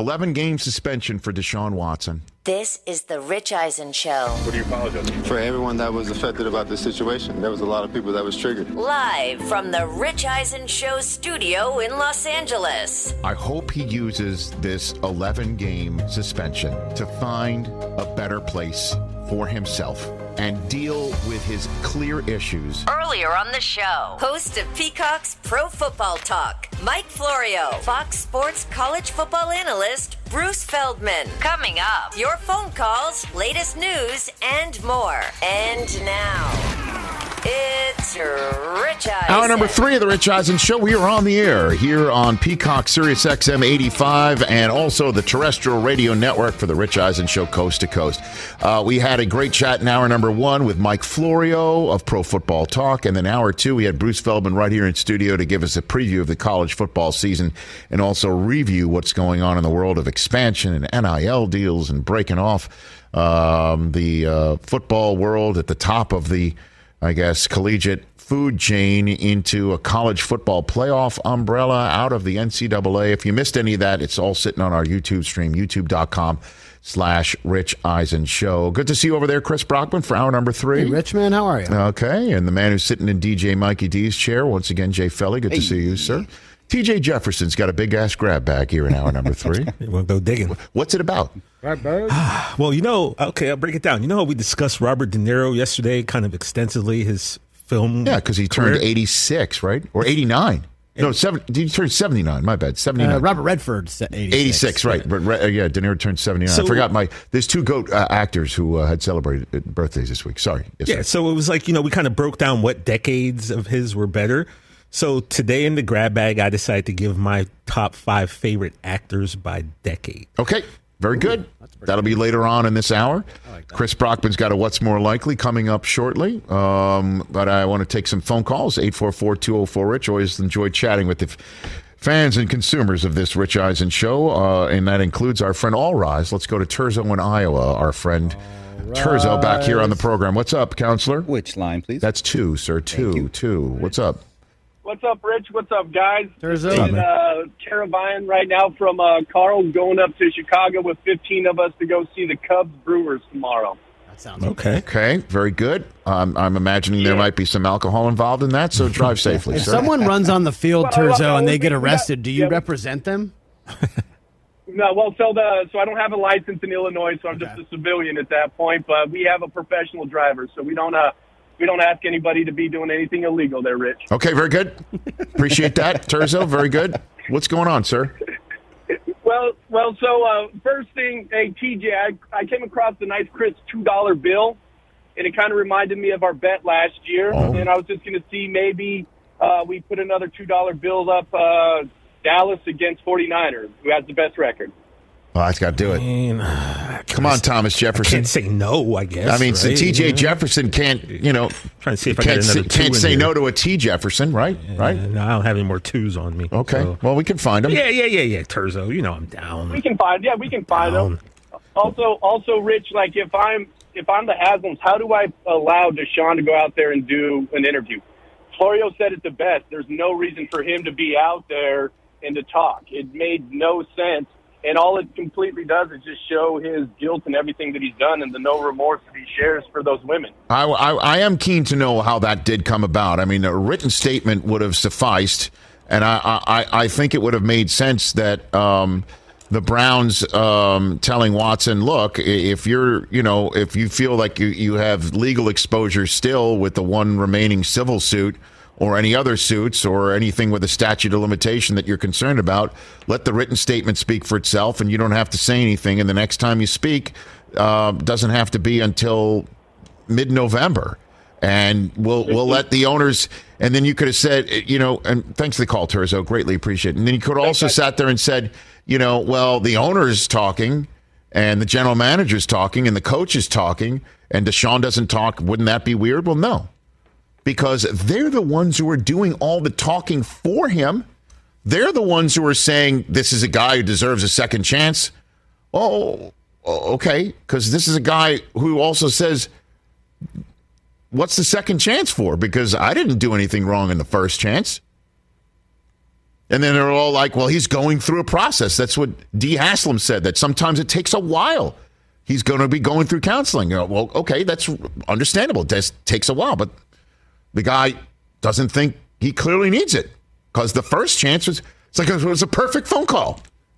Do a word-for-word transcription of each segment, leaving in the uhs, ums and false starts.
eleven-game suspension for Deshaun Watson. This is the Rich Eisen Show. What do you apologize for? For everyone that was affected about this situation. There was a lot of people that was triggered. Live from the Rich Eisen Show studio in Los Angeles. I hope he uses this eleven-game suspension to find a better place for himself and deal with his clear issues. Earlier on the show, host of Peacock's Pro Football Talk, Mike Florio, Fox Sports college football analyst, Bruce Feldman. Coming up, your phone calls, latest news, and more. And now, it's Rich Eisen. Hour number three of the Rich Eisen Show. We are on the air here on Peacock Sirius X M eighty-five and also the terrestrial radio network for the Rich Eisen Show coast to coast. Uh, we had a great chat in hour number one with Mike Florio of Pro Football Talk. And then hour two, we had Bruce Feldman right here in studio to give us a preview of the college football season and also review what's going on in the world of expansion and N I L deals and breaking off um, the uh, football world at the top of the, I guess, collegiate food chain into a college football playoff umbrella out of the N C double A. If you missed any of that, it's all sitting on our YouTube stream, youtube.com slash Rich Eisen Show. Good to see you over there, Chris Brockman, for hour number three. Hey, Rich, man, how are you? Okay, and the man who's sitting in D J Mikey D's chair, once again, Jay Felly. Good hey. to see you, sir. T J Jefferson's got a big-ass grab bag here in hour number three. You want to go digging? What's it about? Well, you know, okay, I'll break it down. You know how we discussed Robert De Niro yesterday kind of extensively, his film Yeah, because he career? turned eighty-six, right? Or eighty-nine. No, seven, he turned seventy-nine. My bad. seventy-nine. Uh, Robert Redford, eighty-six. eighty-six, right. But uh, yeah, De Niro turned seventy-nine. So, I forgot my. There's two GOAT uh, actors who uh, had celebrated birthdays this week. Sorry. Yes, yeah, sir. so it was like, you know, we kind of broke down what decades of his were better. So today in the grab bag, I decided to give my top five favorite actors by decade. Okay. Very good. That'll be later on in this hour. Like Chris Brockman's got a What's More Likely coming up shortly. Um, but I want to take some phone calls. eight four four, two oh four, RICH. Always enjoy chatting with the f- fans and consumers of this Rich Eisen Show. Uh, and that includes our friend All Rise. Let's go to Terzo in Iowa. Our friend Terzo back here on the program. What's up, counselor? Which line, please? That's two, sir. Two, two. What's up? What's up, Rich? What's up, guys? There's in uh, Carabine right now from uh, Carl going up to Chicago with fifteen of us to go see the Cubs Brewers tomorrow. That sounds okay. Okay, very good. Um, I'm imagining there might be some alcohol involved in that, so drive safely, If sir. someone runs on the field, Well, well, Terzo, and they we- get we got- arrested, do you yeah, we- represent them? No, well, so the so I don't have a license in Illinois, so I'm just a civilian at that point. But we have a professional driver, so we don't uh we don't ask anybody to be doing anything illegal there, Rich. Okay, very good. Appreciate that, Terzo. Very good. What's going on, sir? Well, well, so uh, first thing, hey T J, I, I came across the nice crisp two dollar bill, and it kind of reminded me of our bet last year. Oh. And I was just going to see maybe uh, we put another two dollar bill up. Uh, Dallas against forty-niners, who has the best record. Well, that's got to do it. And, uh, Come on, Thomas Jefferson. Can't say no, I guess. I mean, right? so T J Yeah. Jefferson can't, you know, Trying to see if I can't, got say, another two can't in say here. no to a T Jefferson, right? Right? Yeah, no, I don't have any more twos on me. Okay. so- Well, we can find him. Yeah, yeah, yeah, yeah, Terzo. You know I'm down. We can find, yeah, we can find them. Also, also, Rich, like if I'm if I'm the Haslam's, how do I allow Deshaun to go out there and do an interview? Florio said it the best. There's no reason for him to be out there and to talk. It made no sense. And all it completely does is just show his guilt and everything that he's done and the no remorse that he shares for those women. I, I, I am keen to know how that did come about. I mean, a written statement would have sufficed, and I, I, I think it would have made sense that um, the Browns um, telling Watson, look, if you're, you know, if you feel like you, you have legal exposure still with the one remaining civil suit, or any other suits or anything with a statute of limitation that you're concerned about, let the written statement speak for itself, and you don't have to say anything. And the next time you speak uh, doesn't have to be until mid-November. And we'll we'll let the owners, and then you could have said, you know, and thanks for the call, Terzo, greatly appreciate it. And then you could have also sat there and said, you know, well, the owner's talking, and the general manager's talking, and the coach is talking, and Deshaun doesn't talk. Wouldn't that be weird? Well, no. Because they're the ones who are doing all the talking for him. They're the ones who are saying, this is a guy who deserves a second chance. Oh, okay. Because this is a guy who also says, what's the second chance for? Because I didn't do anything wrong in the first chance. And then they're all like, well, he's going through a process. That's what Dee Haslam said, that sometimes it takes a while. He's going to be going through counseling. You know, well, okay, that's understandable. It does, takes a while, but the guy doesn't think he clearly needs it because the first chance was, it's like it was a perfect phone call.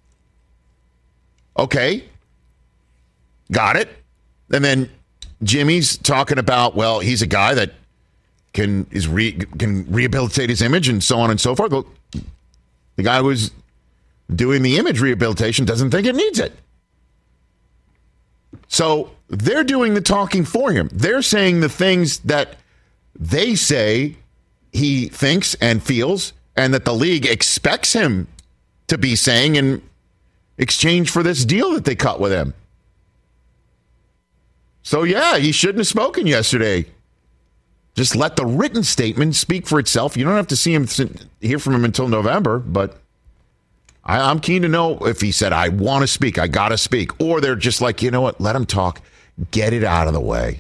Okay, got it. And then Jimmy's talking about, well, he's a guy that can is re, can rehabilitate his image and so on and so forth. Well, the guy who's doing the image rehabilitation doesn't think it needs it. So they're doing the talking for him. They're saying the things that they say he thinks and feels and that the league expects him to be saying in exchange for this deal that they cut with him. So, yeah, he shouldn't have spoken yesterday. Just let the written statement speak for itself. You don't have to see him, hear from him until November, but I, I'm keen to know if he said, I want to speak, I got to speak. Or they're just like, you know what, let him talk, get it out of the way.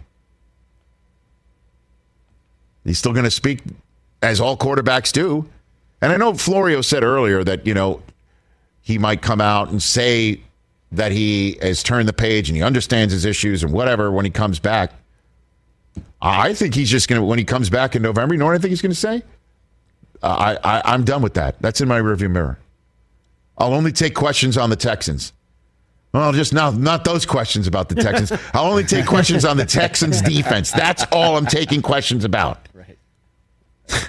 He's still going to speak as all quarterbacks do. And I know Florio said earlier that, you know, he might come out and say that he has turned the page and he understands his issues and whatever when he comes back. I think he's just going to, when he comes back in November, you know what I think he's going to say? Uh, I, I, I'm done with that. That's in my rearview mirror. I'll only take questions on the Texans. Well, just not, not those questions about the Texans. I'll only take questions on the Texans defense. That's all I'm taking questions about. Right.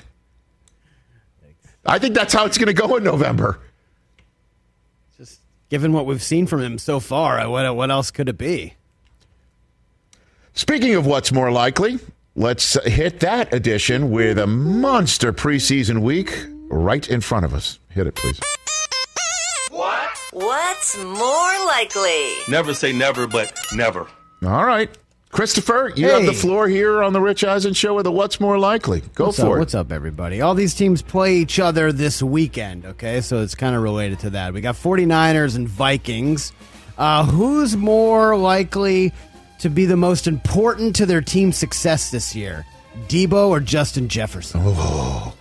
I think that's how it's going to go in November. Just given what we've seen from him so far, what, what else could it be? Speaking of what's more likely, let's hit that edition with a monster preseason week right in front of us. Hit it, please. What? What's more likely? Never say never, but never. All right. Christopher, you hey. have the floor here on the Rich Eisen Show with the What's More Likely. Go What's for up? it. What's up, everybody? All these teams play each other this weekend, okay? So it's kind of related to that. We got 49ers and Vikings. Uh, who's more likely to be the most important to their team's success this year? Debo or Justin Jefferson? Oh.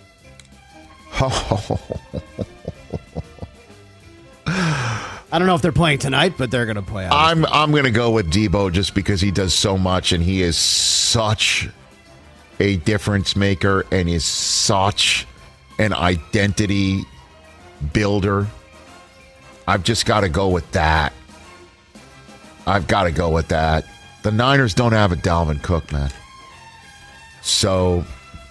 I don't know if they're playing tonight, but they're going to play. I'm I'm going to go with Debo just because he does so much and he is such a difference maker and is such an identity builder. I've just got to go with that. I've got to go with that. The Niners don't have a Dalvin Cook, man. So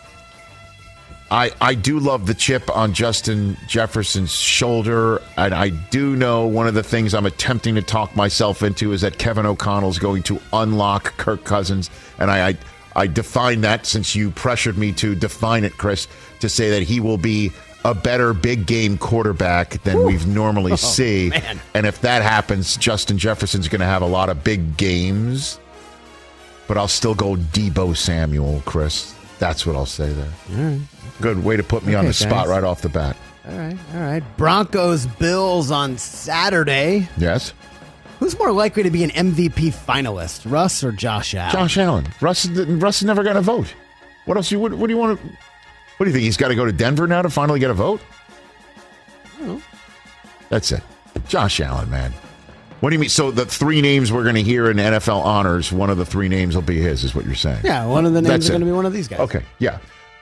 I I do love the chip on Justin Jefferson's shoulder, and I do know one of the things I'm attempting to talk myself into is that Kevin O'Connell's going to unlock Kirk Cousins, and I I, I define that since you pressured me to define it, Chris, to say that he will be a better big game quarterback than Ooh. we've normally oh, see. Man. And if that happens, Justin Jefferson's going to have a lot of big games, but I'll still go Debo Samuel, Chris. That's what I'll say there. All right. Good way to put me okay, on the guys. spot right off the bat. All right, all right. Broncos, Bills on Saturday. Yes. Who's more likely to be an M V P finalist, Russ or Josh Allen? Josh Allen. Russ, Russ is never going to vote. What else? You what, what do you want to? What do you think? He's got to go to Denver now to finally get a vote? I don't know. That's it. Josh Allen, man. What do you mean? So the three names we're going to hear in N F L honors, one of the three names will be his, is what you're saying? Yeah, one of the names That's is going to be one of these guys. Okay, yeah.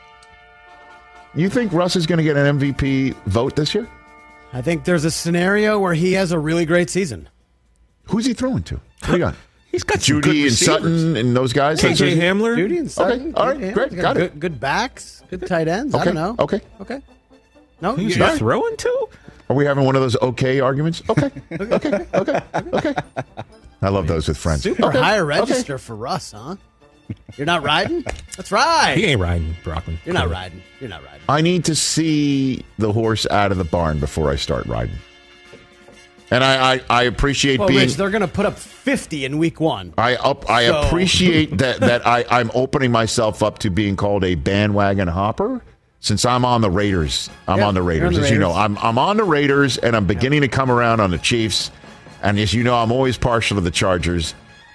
You think Russ is going to get an M V P vote this year? I think there's a scenario where he has a really great season. Who's he throwing to? What do you got? He's got Judy and Sutton and those guys. K J Hamler. Judy and Sutton. Okay, all right, yeah, great, got good, it. Good backs, good tight ends. Okay. I don't know. Okay, okay. No, who's you're he throwing to? Are we having one of those okay arguments? Okay, okay, okay, okay. I love those with friends. Super okay. high register okay. for Russ, huh? You're not riding? That's right. He ain't riding, Brockman. You're not riding. You're not riding. I need to see the horse out of the barn before I start riding. And I, I, I appreciate well, being. Rich, they're going to put up fifty in week one. I up. I so. appreciate that. That I, I'm opening myself up to being called a bandwagon hopper. Since I'm on the Raiders, I'm yep, on the Raiders. On the as Raiders. you know, I'm I'm on the Raiders, and I'm beginning yep. to come around on the Chiefs. And as you know, I'm always partial to the Chargers.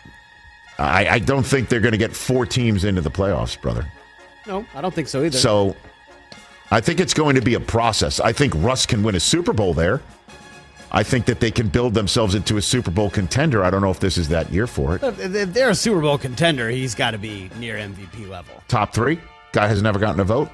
I, I don't think they're going to get four teams into the playoffs, brother. No, I don't think so either. So I think it's going to be a process. I think Russ can win a Super Bowl there. I think that they can build themselves into a Super Bowl contender. I don't know if this is that year for it. If they're a Super Bowl contender, he's got to be near M V P level. Top three? Guy has never gotten a vote.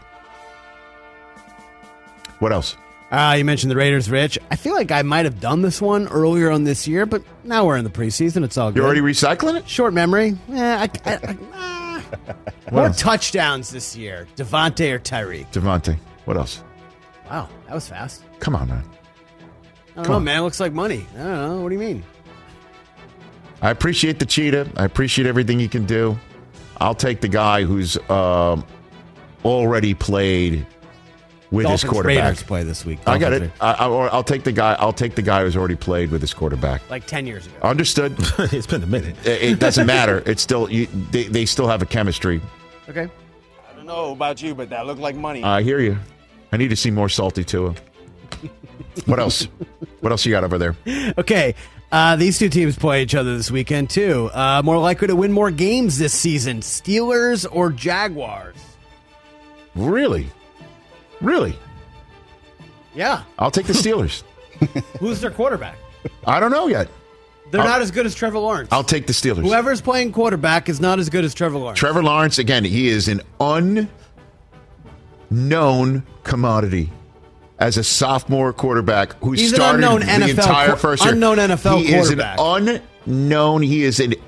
What else? Uh, you mentioned the Raiders, Rich. I feel like I might have done this one earlier on this year, but now we're in the preseason. It's all good. You're already recycling it? Short memory. Eh, I, I, I, ah. More else? touchdowns this year. Devontae or Tyreek? Devontae. What else? Wow, that was fast. Come on, man. I don't Come know, on. man. It looks like money. I don't know. What do you mean? I appreciate the cheetah. I appreciate everything you can do. I'll take the guy who's um, already played with Dolphins, his quarterback. Raiders play this week. I got Dolphins, it. I, I, or I'll take the guy. I'll take the guy who's already played with his quarterback. Like ten years ago. Understood. It's been a minute. it, it doesn't matter. It's still you, they. They still have a chemistry. Okay. I don't know about you, but that looked like money. I hear you. I need to see more salty Tua. What else? What else you got over there? Okay. Uh, these two teams play each other this weekend, too. Uh, more likely to win more games this season, Steelers or Jaguars? Really? Really? Yeah. I'll take the Steelers. Who's their quarterback? I don't know yet. They're I'll- not as good as Trevor Lawrence. I'll take the Steelers. Whoever's playing quarterback is not as good as Trevor Lawrence. Trevor Lawrence, again, he is an unknown commodity as a sophomore quarterback who He's an started unknown the N F L entire qu- first year. unknown N F L he quarterback. is an unknown. He is an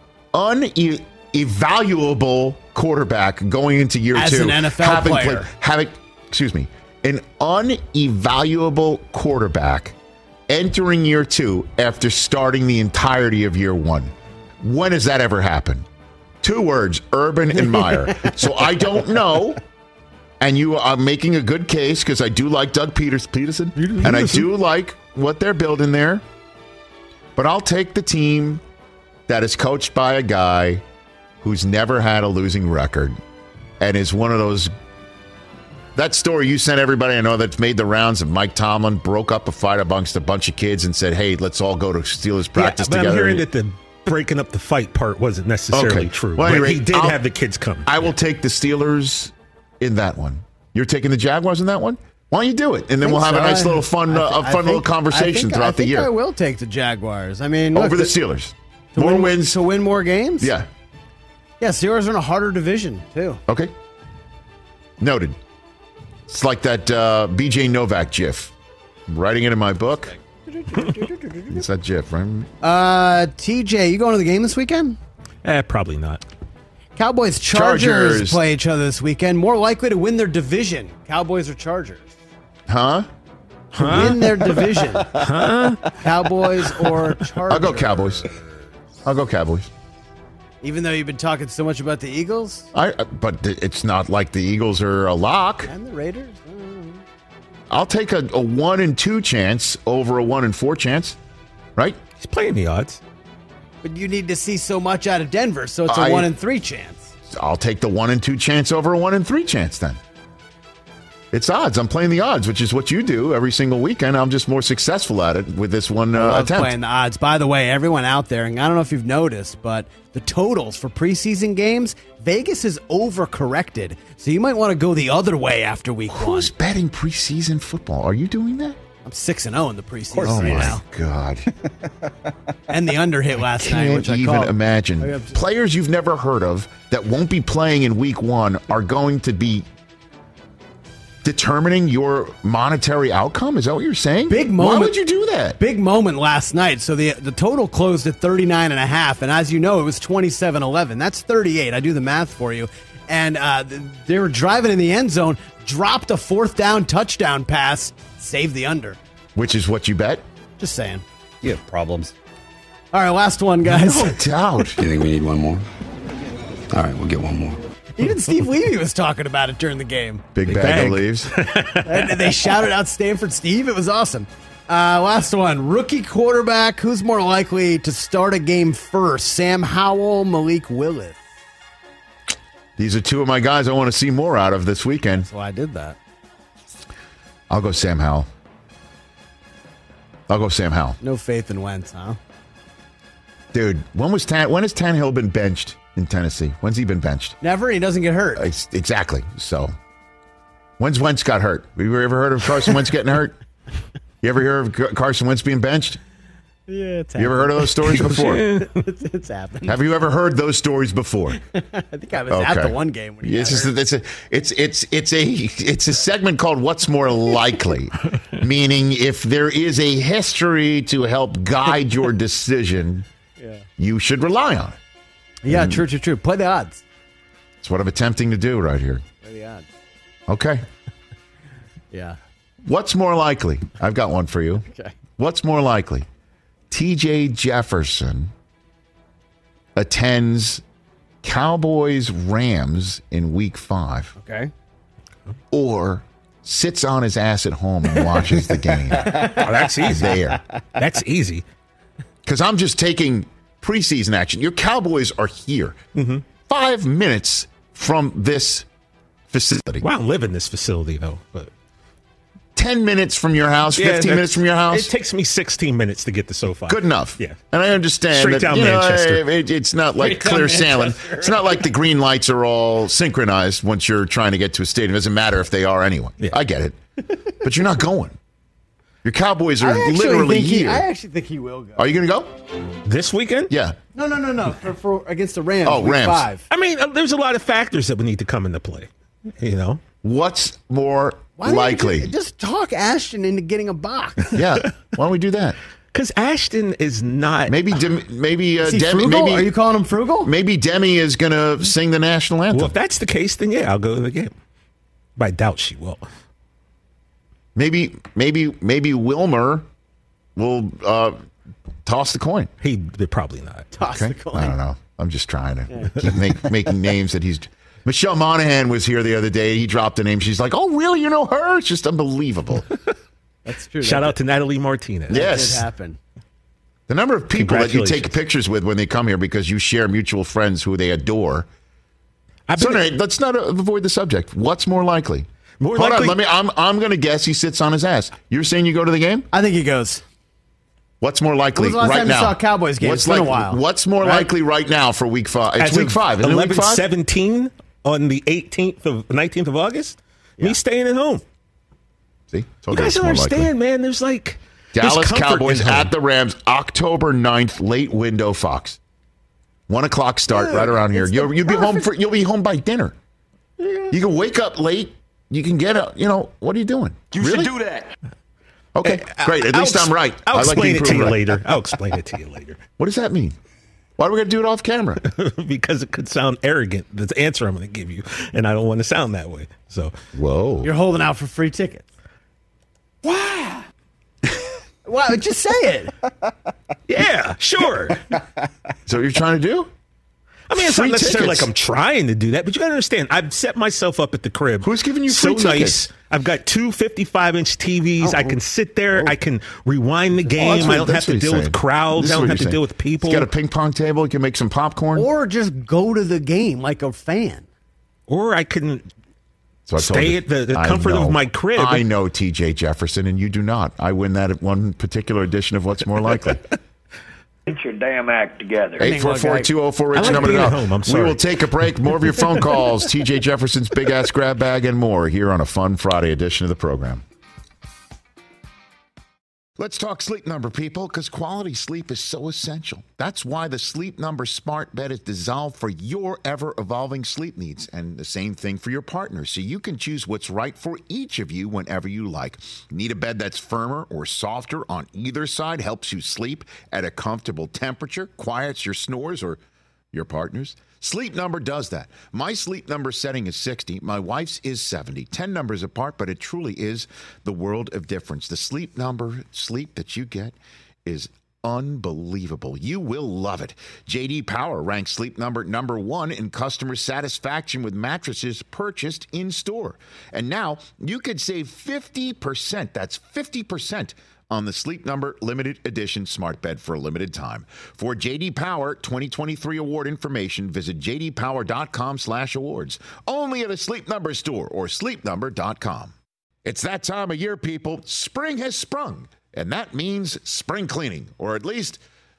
unevaluable quarterback going into year As two. an N F L having player. Played, having, excuse me, an unevaluable quarterback entering year two after starting the entirety of year one. When has that ever happened? Two words, Urban and Meyer. So I don't know. And you are making a good case because I do like Doug Peters, Peterson, and I do like what they're building there. But I'll take the team that is coached by a guy who's never had a losing record and is one of those. That story you sent everybody, I know that's made the rounds, of Mike Tomlin broke up a fight amongst a bunch of kids and said, hey, let's all go to Steelers practice yeah, but together. I'm hearing that the breaking up the fight part wasn't necessarily Okay. true. Well, but anyway, he did I'll- have the kids come. I will take the Steelers in that one. You're taking the Jaguars in that one? Why don't you do it? And then we'll have a nice little fun, uh, a fun little conversation I think, throughout I the think year I will take the Jaguars. I mean, over look, the Steelers. to More win, wins. to win more games. Yeah. yeah. Steelers are in a harder division too. Okay. Noted. It's like that uh, B J Novak GIF. I'm writing it in my book. It's that GIF, right? Uh, T J, you going to the game this weekend? Eh, probably not. Cowboys Chargers, Chargers. play each other this weekend. More likely to win their division, Cowboys or Chargers? Huh? To win their division, huh? Cowboys or Chargers? I'll go Cowboys. I'll go Cowboys. Even though you've been talking so much about the Eagles I, uh, but th- it's not like the Eagles are a lock. and the Raiders. I don't know. I'll take a, a one and two chance over a one and four chance, right? He's playing the odds. But you need to see so much out of Denver, so it's a I- one in three chance. I'll take the one and two chance over a one and three chance then. It's odds. I'm playing the odds, which is what you do every single weekend. I'm just more successful at it with this one uh, I love attempt. playing the odds. By the way, everyone out there, and I don't know if you've noticed, but the totals for preseason games, Vegas is overcorrected. So you might want to go the other way after week Who's one. betting preseason football? Are you doing that? I'm six and zero in the preseason Oh right my now, God! and the under hit last night, Can't which I even called. imagine. I got- Players you've never heard of that won't be playing in week one are going to be determining your monetary outcome. Is that what you're saying? Big moment. Why would you do that? Big moment last night. So the the total closed at thirty-nine and a half, and as you know, it was twenty-seven eleven. That's thirty-eight. I do the math for you. And uh, th- they were driving in the end zone, dropped a fourth down touchdown pass, saved the under. Which is what you bet? Just saying. You have problems. All right, last one, guys. No doubt. You think we need one more? All right, we'll get one more. Even Steve Levy was talking about it during the game. Big, Big bag, bag. of leaves. And they shouted out Stanford Steve. It was awesome. Uh, last one. Rookie quarterback. Who's more likely to start a game first? Sam Howell, Malik Willis. These are two of my guys I want to see more out of this weekend. So I did that. I'll go Sam Howell. I'll go Sam Howell. No faith in Wentz, huh? Dude, when was Tan- when has Tannehill been benched in Tennessee? When's he been benched? Never. He doesn't get hurt. Ex- Exactly. So When's Wentz got hurt? Have you ever heard of Carson Wentz getting hurt? You ever hear of Carson Wentz being benched? Yeah, it's You ever heard of those stories before? it's, it's happened. Have you ever heard those stories before? I think I was at the one game when he it's, got just, hurt. it's, a, it's, it's, it's, a, it's a segment called What's More Likely, meaning if there is a history to help guide your decision, yeah. you should rely on it. Yeah, and true, true, true. Play the odds. That's what I'm attempting to do right here. Play the odds. Okay. Yeah. What's more likely? I've got one for you. Okay. What's more likely? T J Jefferson attends Cowboys-Rams in week five. Okay. Or sits on his ass at home and watches the game. Oh, that's easy. There. That's easy. Because I'm just taking preseason action. Your Cowboys are here. Mm-hmm. Five minutes from this facility. Well, I don't live in this facility, though. But ten minutes from your house, Yeah, fifteen minutes from your house. It takes me sixteen minutes to get to SoFi. Good enough. Yeah. And I understand Straight that down you know, Manchester. it- it's not like Straight down clear sailing. Manchester. It's not like the green lights are all synchronized once you're trying to get to a stadium. It doesn't matter if they are anyway. Yeah. I get it. But you're not going. Your Cowboys are I actually literally think he, here. I actually think he will go. Are you going to go? This weekend? Yeah. No, no, no, no. For, for against the Rams. Oh, week Rams. Five. I mean, uh, there's a lot of factors that would need to come into play. You know? What's more Why don't you likely? Just, just talk Ashton into getting a box. Yeah. Why don't we do that? Because Ashton is not. Maybe Dem- maybe uh, Is he Demi. frugal? Maybe Are you calling him frugal? maybe Demi is going to sing the national anthem. Well, if that's the case, then yeah, I'll go to the game. But I doubt she will. Maybe maybe maybe Wilmer will uh, toss the coin. He probably not. Toss Okay. the coin. I don't know. I'm just trying to keep make, making names that he's. Michelle Monaghan was here the other day. He dropped a name. She's like, "Oh, really? You know her? It's just unbelievable." That's true. Shout that out to Natalie Martinez. did, Yes. That did happen. The number of people that you take Congratulations. pictures with when they come here because you share mutual friends who they adore. I've So been, anyway, let's not uh, avoid the subject. What's more likely? More Hold likely- on. Let me. I'm. I'm going to guess he sits on his ass. You're saying you go to the game? I think he goes. What's more likely When was the last right time you now? saw a Cowboys game? What's It's been a like- while. What's more Right? likely right now for week five? It's as week of five. Isn't it week eleven five? seventeen on the eighteenth of nineteenth of August. Me staying at home. See, You guys don't understand, man. There's like there's Dallas comfort Cowboys in home. at the Rams, October ninth, late window, Fox. One o'clock start Dude, right around here. it's You'll, the you'll be home perfect- for. You'll be home by dinner. You can wake up late. You can get a. You know what are you doing? You really? should do that. Okay, great. At I'll least ex- I'm right. I'll I like explain being it to proven you right. later. I'll explain it to you later. What does that mean? Why are we going to do it off camera? Because it could sound arrogant, the answer I'm going to give you, and I don't want to sound that way. So, Whoa. You're holding out for free tickets. Why? Wow, just say it. yeah, sure. So what you're trying to do? I mean, it's Free not necessarily tickets. like I'm trying to do that, but you got to understand, I've set myself up at the crib. Who's giving you so free nice? tickets? I've got two fifty-five inch T Vs. Oh, I can sit there. I can rewind the Oh, game. that's what- I don't have that's to what he's deal saying. with crowds. This is I don't what have you're to deal saying. with people. He's got a ping pong table. You can make some popcorn. Or just go to the game like a fan. or I can So I told stay you. at the, the I comfort know. of my crib. I know T J Jefferson, and you do not. I win that at one particular edition of What's More Likely. Get your damn act together. eight four four, two oh four, rich I like number to being at know. home. I'm We sorry. will take a break. More of your phone calls. T J Jefferson's Big Ass Grab Bag and more here on a fun Friday edition of the program. Let's talk Sleep Number, people, because quality sleep is so essential. That's why the Sleep Number smart bed is designed for your ever-evolving sleep needs, and the same thing for your partner, so you can choose what's right for each of you whenever you like. Need a bed that's firmer or softer on either side, helps you sleep at a comfortable temperature, quiets your snores or your partner's? Sleep Number does that. My Sleep Number setting is sixty. My wife's is seventy. ten numbers apart, but it truly is the world of difference. The Sleep Number sleep that you get is unbelievable. You will love it. J D Power ranks Sleep Number number one in customer satisfaction with mattresses purchased in store. And now you could save fifty percent. That's fifty percent on the Sleep Number limited edition smart bed for a limited time. For J D Power twenty twenty-three award information, visit jdpower.com slash awards. Only at a Sleep Number store or sleep number dot com. It's that time of year, people. Spring has sprung, and that means spring cleaning, or at least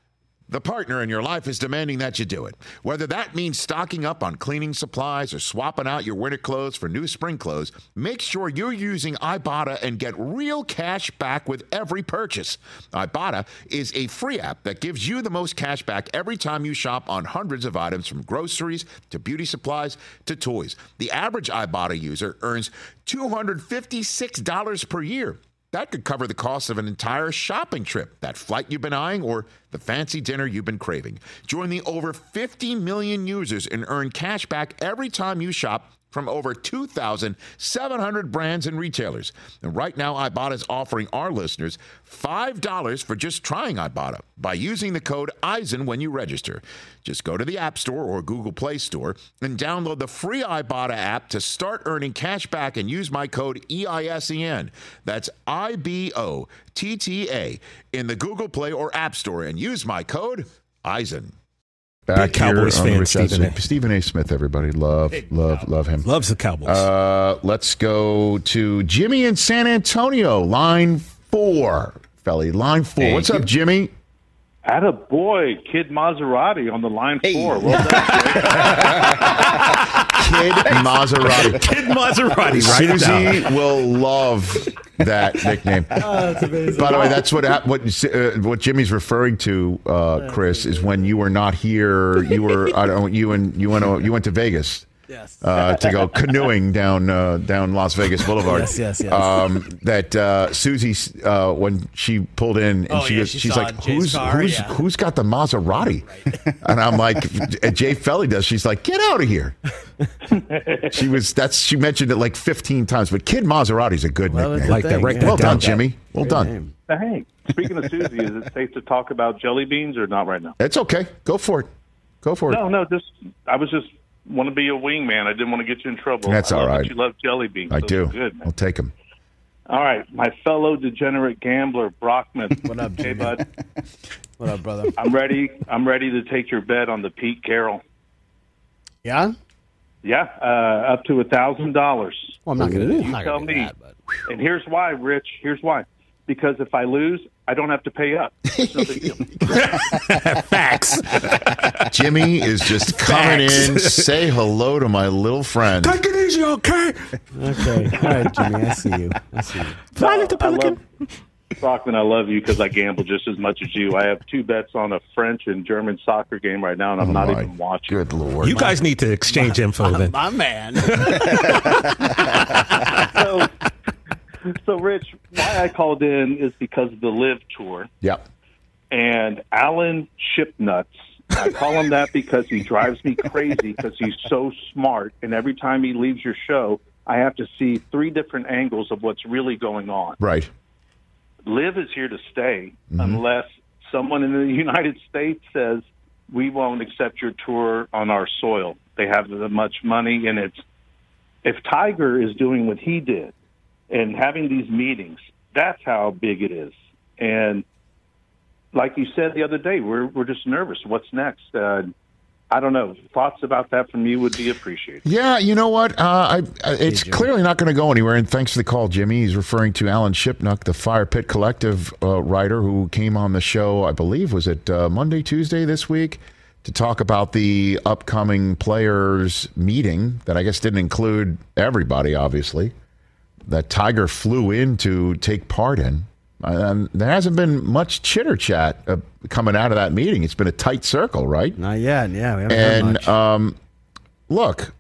The partner in your life is demanding that you do it. Whether that means stocking up on cleaning supplies or swapping out your winter clothes for new spring clothes, make sure you're using Ibotta and get real cash back with every purchase. Ibotta is a free app that gives you the most cash back every time you shop on hundreds of items, from groceries to beauty supplies to toys. The average Ibotta user earns two hundred fifty-six dollars per year. That could cover the cost of an entire shopping trip, that flight you've been eyeing, or the fancy dinner you've been craving. Join the over fifty million users and earn cash back every time you shop from over two thousand seven hundred brands and retailers. And right now, Ibotta is offering our listeners five dollars for just trying Ibotta by using the code Eisen when you register. Just go to the App Store or Google Play Store and download the free Ibotta app to start earning cash back and use my code E I S E N. That's I B O T T A in the Google Play or App Store and use my code Eisen. Big Cowboys fan, Stephen A. Stephen A. Smith, everybody. Love, Big love, Cowboys. love him. Loves the Cowboys. Uh, let's go to Jimmy in San Antonio, line four. Felly, line four. Thank What's you. up, Jimmy? Atta boy, Kid Maserati on the line Hey. four. Well done, Kid Maserati. Kid Maserati, right Susie down. will love that nickname. Oh, that's amazing. By the way, that's what hap- what uh, what Jimmy's referring to, uh, Chris, is when you were not here. You were I don't you and you went to, you went to Vegas. Yes. Uh, to go canoeing down uh, down Las Vegas Boulevard. Yes, yes, yes. Um, that uh, Susie, uh, when she pulled in, and Oh, she yeah, goes, she she's saw like, Jay's "Who's car, who's yeah. who's got the Maserati?" And I'm like, and Jay Felly does. She's like, "Get out of here." She was that's she mentioned it like fifteen times, but Kid Maserati's a good Well, nickname. it's a Like that, thing, right yeah. Well down. done, Jimmy. Well Great done. name. Hey, speaking of Susie, is it safe to talk about jelly beans or not right now? It's okay. Go for it. Go for it. No, no, just I was just want to be a wingman. I didn't want to get you in trouble. That's I all love right. that you love jelly beans. I Those do. are Good. Man. I'll take him. All right, my fellow degenerate gambler Brockman. What up, Hey, Jimmy? bud. What up, brother? I'm ready. I'm ready to take your bet on the Pete Carroll. Yeah? Yeah, uh, up to a thousand dollars. Well, I'm not going to You I'm not tell gonna do me. that, but And here's why, Rich. Here's why. Because if I lose, I don't have to pay up. It's no big deal. Facts. Jimmy is just coming Facts. in. Say hello to my little friend. Take it easy, okay? okay. All right, Jimmy, I see you. I see you. Fly like the I pelican. love, Brockman, I love you because I gamble just as much as you. I have two bets on a French and German soccer game right now, and I'm Oh, not my even watching. Good Lord. You guys need to exchange info then. My man. So, so, Rich, why I called in is because of the Live Tour Yep. and Alan Shipnuts. I call him that because he drives me crazy because he's so smart, and every time he leaves your show, I have to see three different angles of what's really going on. Right. Live is here to stay Mm-hmm. unless someone in the United States says we won't accept your tour on our soil. They have that much money, and it's if Tiger is doing what he did and having these meetings, that's how big it is. And like you said the other day, we're we're just nervous. What's next? Uh, I don't know. Thoughts about that from you would be appreciated. Yeah, you know what? Uh, I, I, it's Jimmy. clearly not going to go anywhere. And thanks for the call, Jimmy. He's referring to Alan Shipnuck, the Fire Pit Collective uh, writer who came on the show, I believe, was it uh, Monday, Tuesday this week, to talk about the upcoming players' meeting that I guess didn't include everybody, obviously, that Tiger flew in to take part in. Um, there hasn't been much chitter chat uh, coming out of that meeting. It's been a tight circle, right? Not yet. Yeah, we haven't heard And much. um, look,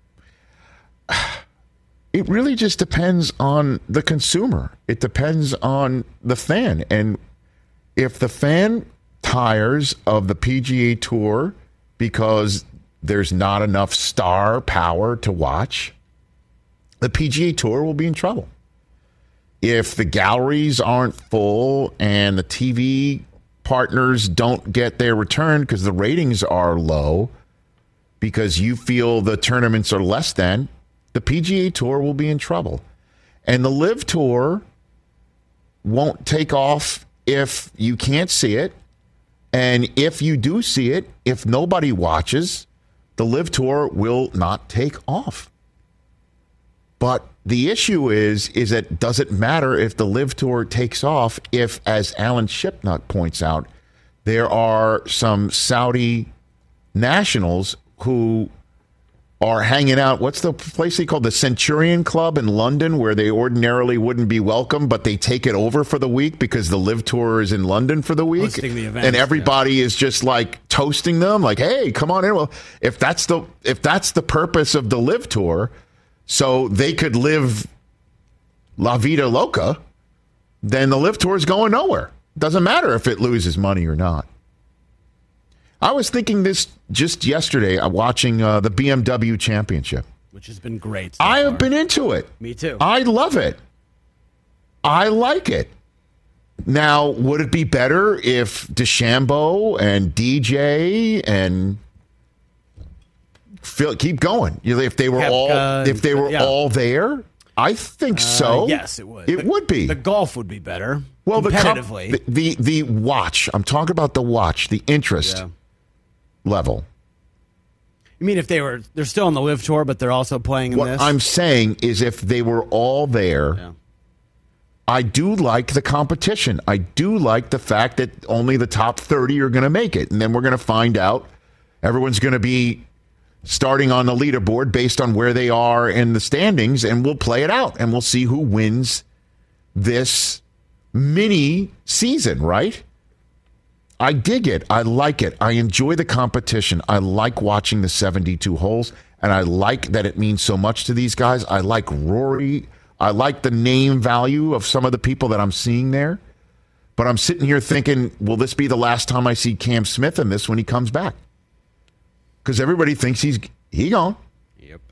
it really just depends on the consumer. It depends on the fan. And if the fan tires of the P G A Tour because there's not enough star power to watch, the P G A Tour will be in trouble. If the galleries aren't full and the T V partners don't get their return because the ratings are low, because you feel the tournaments are less than, the P G A Tour will be in trouble. And the Live Tour won't take off if you can't see it. And if you do see it, if nobody watches, the Live Tour will not take off. But the issue is, is that does it matter if the Live Tour takes off if, as Alan Shipnuck points out, there are some Saudi nationals who are hanging out. What's the place they call the Centurion Club in London, where they ordinarily wouldn't be welcome, but they take it over for the week because the Live Tour is in London for the week, Hosting the event, and everybody yeah. is just like toasting them, like, "Hey, come on in." Well, if that's the if that's the purpose of the Live Tour, so they could live La Vida Loca, then the Live Tour is going nowhere. Doesn't matter if it loses money or not. I was thinking this just yesterday, uh, watching uh, the B M W Championship. Which has been great. So I have far. been into it. Me too. I love it. I like it. Now, would it be better if DeChambeau and D J and Phil keep going? If they were Kepka, all, if they were yeah. all there, I think Uh, so. yes, it would. It the, would be. The golf would be better. Well, competitively. The, comp- the, the the watch. I'm talking about the watch, the interest Yeah. level. You mean if they were, they're still on the Live Tour, but they're also playing in What this? I'm saying is if they were all there, Yeah. I do like the competition. I do like the fact that only the top thirty are going to make it. And then we're going to find out. Everyone's going to be starting on the leaderboard based on where they are in the standings, and we'll play it out, and we'll see who wins this mini season, right? I dig it. I like it. I enjoy the competition. I like watching the seventy-two holes, and I like that it means so much to these guys. I like Rory. I like the name value of some of the people that I'm seeing there. But I'm sitting here thinking, will this be the last time I see Cam Smith in this when he comes back? Because everybody thinks he's he gone. Yep.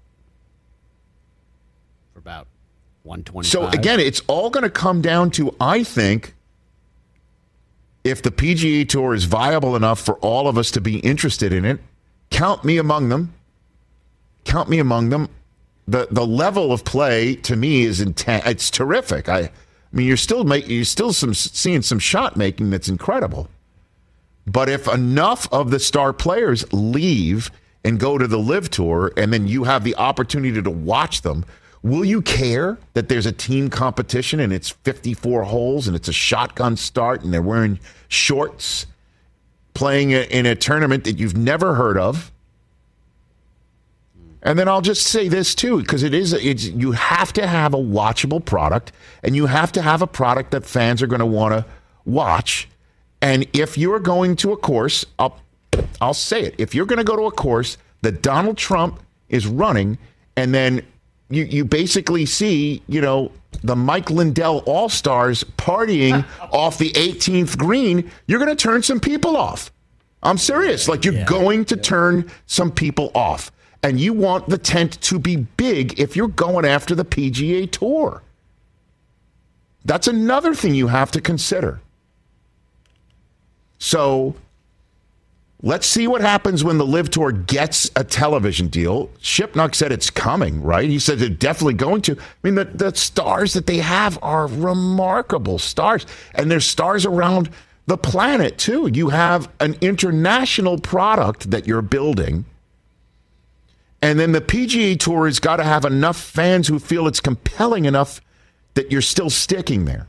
For about one twenty-five. So, again, it's all going to come down to, I think, if the P G A Tour is viable enough for all of us to be interested in it, count me among them. Count me among them. The the level of play, to me, is intense. It's terrific. I, I mean, you're still make, you're still some seeing some shot making that's incredible. But if enough of the star players leave and go to the Live Tour, and then you have the opportunity to watch them, will you care that there's a team competition and it's fifty-four holes and it's a shotgun start and they're wearing shorts playing in a tournament that you've never heard of? And then I'll just say this too, because it is it's you have to have a watchable product, and you have to have a product that fans are going to want to watch. And if you're going to a course, I'll I'll say it. If you're going to go to a course that Donald Trump is running, and then you you basically see, you know, the Mike Lindell All-Stars partying off the eighteenth green, you're going to turn some people off. I'm serious. Like, you're Yeah. going to turn some people off. And you want the tent to be big if you're going after the P G A Tour. That's another thing you have to consider. So let's see what happens when the Live Tour gets a television deal. Shipnuck said it's coming, right? He said they're definitely going to. I mean, the, the stars that they have are remarkable stars. And there's stars around the planet, too. You have an international product that you're building. And then the P G A Tour has got to have enough fans who feel it's compelling enough that you're still sticking there.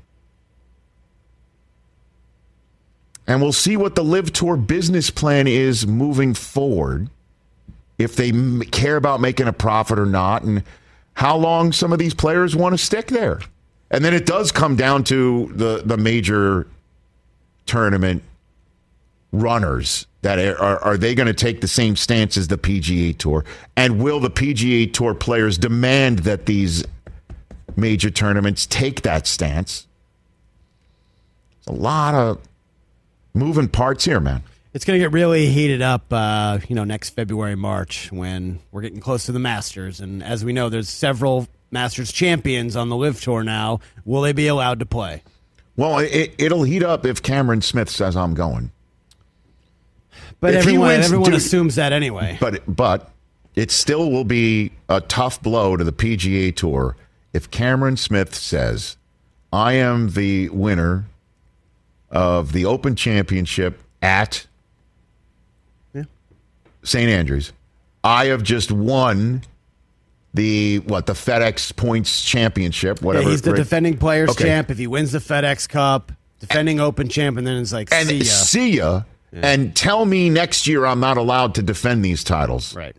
And we'll see what the Live Tour business plan is moving forward, if they m- care about making a profit or not, and how long some of these players want to stick there. And then it does come down to the, the major tournament runners. That are, are they going to take the same stance as the P G A Tour? And will the P G A Tour players demand that these major tournaments take that stance? There's a lot of moving parts here, man. It's going to get really heated up, uh, you know, next February, March, when we're getting close to the Masters. And as we know, there's several Masters champions on the Live Tour now. Will they be allowed to play? Well, it, it'll heat up if Cameron Smith says, I'm going. But If he everyone, wins, everyone dude, assumes that anyway. But but it still will be a tough blow to the P G A Tour if Cameron Smith says, I am the winner of the Open Championship at yeah. Saint Andrews. I have just won the, what, the FedEx Points Championship, whatever. Yeah, he's the right? defending Players Okay. Champ. If he wins the FedEx Cup, defending Open Champ, and then it's like, And see ya. see ya. Yeah. and tell me next year I'm not allowed to defend these titles. Right.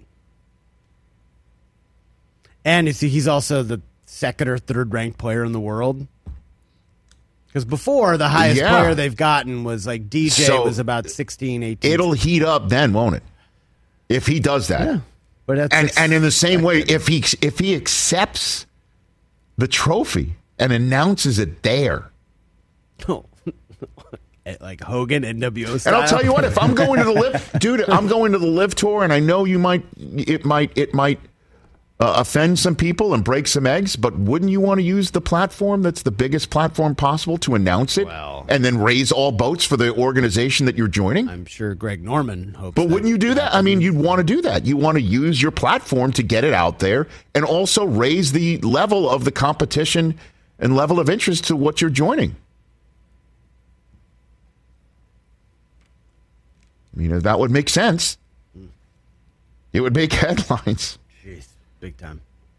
And he's, he's also the second or third ranked player in the world. Because before, the highest Yeah. player they've gotten was like D J So, was about sixteen, eighteen. It'll heat up then, won't it? If he does that. Yeah. But that's and ex- and in the same way, if he if he accepts the trophy and announces it there. like Hogan, N W O style. And I'll tell you what, if I'm going to the live, dude, I'm going to the live tour, and I know you might, it might, it might uh, offend some people and break some eggs, but wouldn't you want to use the platform that's the biggest platform possible to announce it, well, and then raise all boats for the organization that you're joining? I'm sure Greg Norman hopes. But that wouldn't you do that? I mean, you'd want to do that. You want to use your platform to get it out there and also raise the level of the competition and level of interest to what you're joining. You know, that would make sense. It would make headlines. Jeez, big time.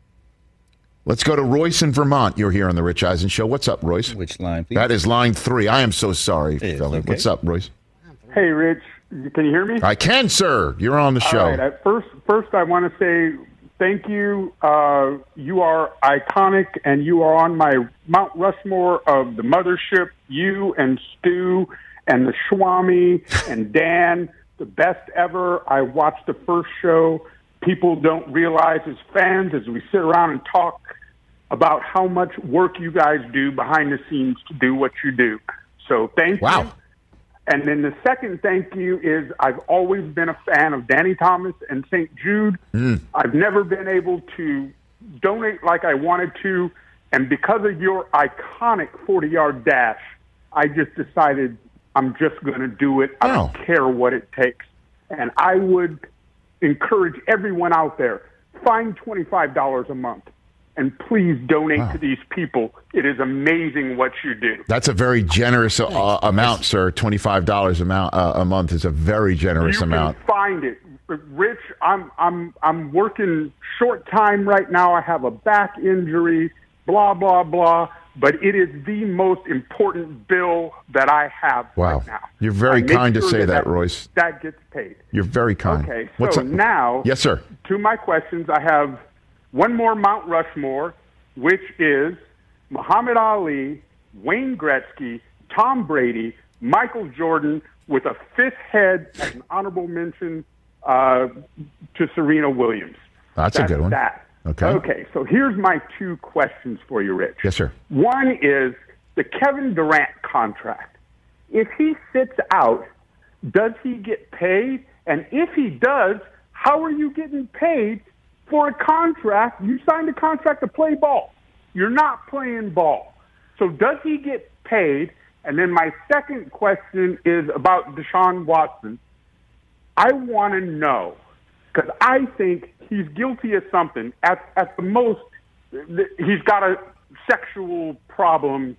Let's go to Royce in Vermont. You're here on the Rich Eisen Show. What's up, Royce? Which line, please? That is line three. I am so sorry, It is, fella. okay. What's up, Royce? Hey, Rich. Can you hear me? I can, sir. You're on the show. All right. At first, first, I want to say thank you. Uh, you are iconic, and you are on my Mount Rushmore of the mothership. You and Stu and the Swami and Dan, the best ever. I watched the first show. People don't realize as fans, as we sit around and talk about how much work you guys do behind the scenes to do what you do. So thank wow. you. And then the second thank you is I've always been a fan of Danny Thomas and Saint Jude. Mm. I've never been able to donate like I wanted to. And because of your iconic forty-yard dash, I just decided I'm just going to do it. I Oh. don't care what it takes. And I would encourage everyone out there, find twenty-five dollars a month. And please donate Wow. to these people. It is amazing what you do. That's a very generous uh, amount, sir. twenty-five dollars amount, uh, a month is a very generous you amount. Can find it. Rich, I'm I'm I'm working short time right now. I have a back injury, blah, blah, blah. But it is the most important bill that I have Wow. right now. You're very I make kind to sure say that, that, Royce. That gets paid. You're very kind. Okay, so What's up? now, Yes, sir. to my questions, I have one more Mount Rushmore, which is Muhammad Ali, Wayne Gretzky, Tom Brady, Michael Jordan, with a fifth head as an honorable mention uh, to Serena Williams. That's, That's a good one. That. Okay. Okay, so here's my two questions for you, Rich. Yes, sir. One is the Kevin Durant contract. If he sits out, does he get paid? And if he does, how are you getting paid for a contract? You signed a contract to play ball. You're not playing ball. So does he get paid? And then my second question is about Deshaun Watson. I want to know, because I think he's guilty of something. At, at the most, th- he's got a sexual problem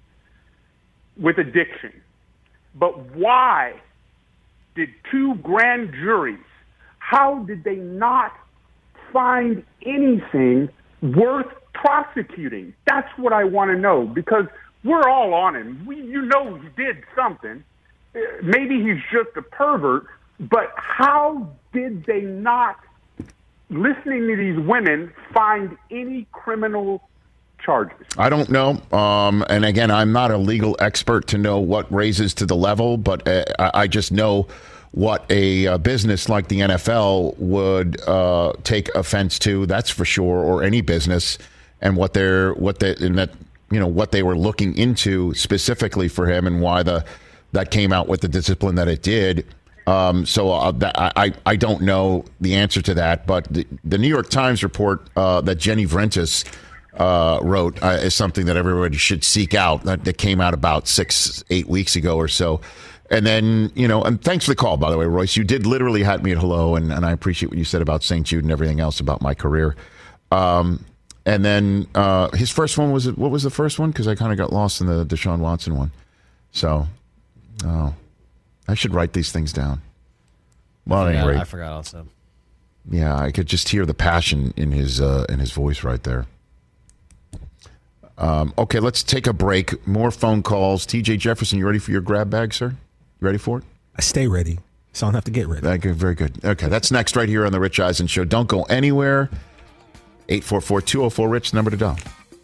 with addiction. But why did two grand juries, how did they not find anything worth prosecuting? That's what I want to know, because we're all on him. We, you know he did something. Uh, Maybe he's just a pervert, but how did they not, listening to these women, find any criminal charges? I don't know. Um, and again, I'm not a legal expert to know what raises to the level, but uh, I I just know what a, uh business like the N F L would uh, take offense to. That's for sure, or any business, and what they're what they and that you know what they were looking into specifically for him, and why the that came out with the discipline that it did. Um, so uh, that, I I don't know the answer to that, but the, the New York Times report uh, that Jenny Vrentas uh, wrote uh, is something that everybody should seek out. That, that came out about six, eight weeks ago or so. And then, you know, and thanks for the call, by the way, Royce. You did literally had me at hello, and, and I appreciate what you said about Saint Jude and everything else about my career. Um, and then uh, his first one was, what was the first one? Because I kind of got lost in the Deshaun Watson one. So, oh, I should write these things down. Well, at any rate, I forgot also. Yeah, I could just hear the passion in his uh, in his voice right there. Um, okay, let's take a break. More phone calls. T J Jefferson, you ready for your grab bag, sir? You ready for it? I stay ready. So I don't have to get rid of it. Very good. Very good. Okay, that's next right here on the Rich Eisen Show. Don't go anywhere. eight four four, two oh four, RICH, number to dial.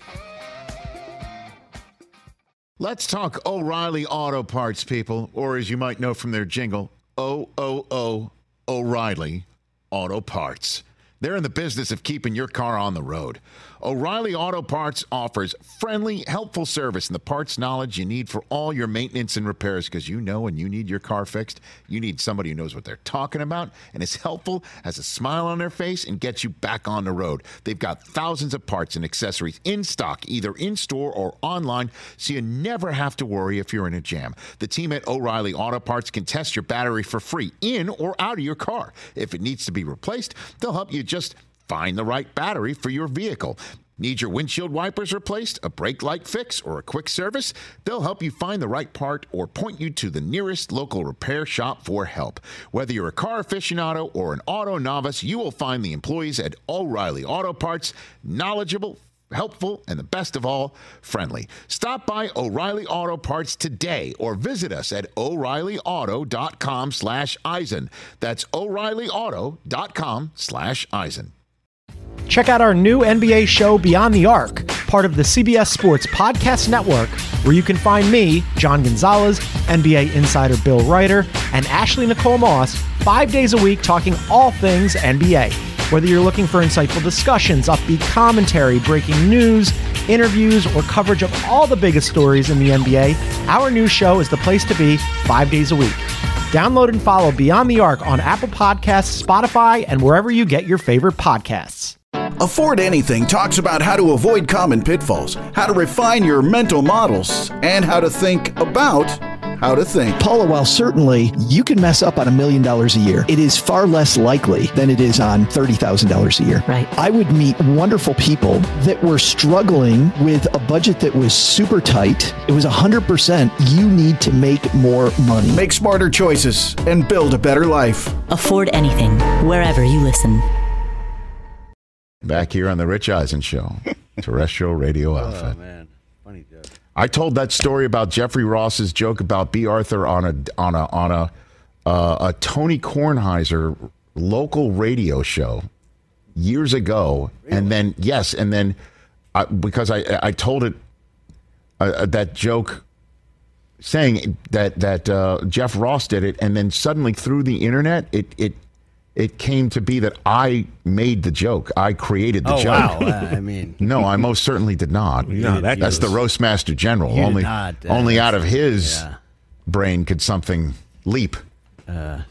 Let's talk O'Reilly Auto Parts, people, or as you might know from their jingle, O O O O'Reilly Auto Parts. They're in the business of keeping your car on the road. O'Reilly Auto Parts offers friendly, helpful service and the parts knowledge you need for all your maintenance and repairs, because you know when you need your car fixed, you need somebody who knows what they're talking about and is helpful, has a smile on their face, and gets you back on the road. They've got thousands of parts and accessories in stock, either in-store or online, so you never have to worry if you're in a jam. The team at O'Reilly Auto Parts can test your battery for free in or out of your car. If it needs to be replaced, they'll help you just find the right battery for your vehicle. Need your windshield wipers replaced, a brake light fix, or a quick service? They'll help you find the right part or point you to the nearest local repair shop for help. Whether you're a car aficionado or an auto novice, you will find the employees at O'Reilly Auto Parts knowledgeable, helpful, and the best of all, friendly. Stop by O'Reilly Auto Parts today or visit us at O'Reillyauto.com slash Eisen. That's O'Reillyauto.com slash Eisen. Check out our new N B A show, Beyond the Arc, part of the C B S Sports Podcast Network, where you can find me, John Gonzalez, N B A insider Bill Ryder, and Ashley Nicole Moss, five days a week talking all things N B A. Whether you're looking for insightful discussions, upbeat commentary, breaking news, interviews, or coverage of all the biggest stories in the N B A, our new show is the place to be five days a week. Download and follow Beyond the Arc on Apple Podcasts, Spotify, and wherever you get your favorite podcasts. Afford Anything talks about how to avoid common pitfalls, how to refine your mental models, and how to think about how to think. Paula, while certainly you can mess up on a million dollars a year, it is far less likely than it is on thirty thousand dollars a year. Right. I would meet wonderful people that were struggling with a budget that was super tight. It was one hundred percent you need to make more money. Make smarter choices and build a better life. Afford Anything, wherever you listen. Back here on the Rich Eisen Show, terrestrial radio outfit. Oh, man. Funny joke. I told that story about Jeffrey Ross's joke about B. Arthur on a on a on a uh, a Tony Kornheiser local radio show years ago, really? and then yes, and then I, because I I told it uh, that joke, saying that that uh, Jeff Ross did it, and then suddenly through the internet, it it. It came to be that I made the joke. I created the oh, joke. Wow. Uh, I mean, no, I most certainly did not. No, that That's goes. the Roastmaster General. You only, did not, uh, only out of his yeah. brain could something leap. Uh,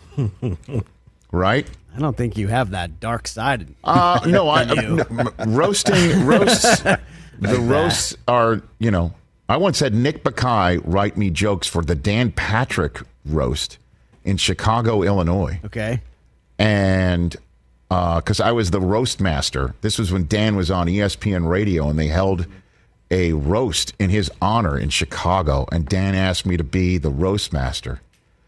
right? I don't think you have that dark side. Uh, no, I uh, no, roasting roasts. the that. roasts are, you know. I once had Nick Bakay write me jokes for the Dan Patrick roast in Chicago, Illinois. Okay. And because uh, I was the roast master, this was when Dan was on E S P N radio, and they held a roast in his honor in Chicago. And Dan asked me to be the roast master.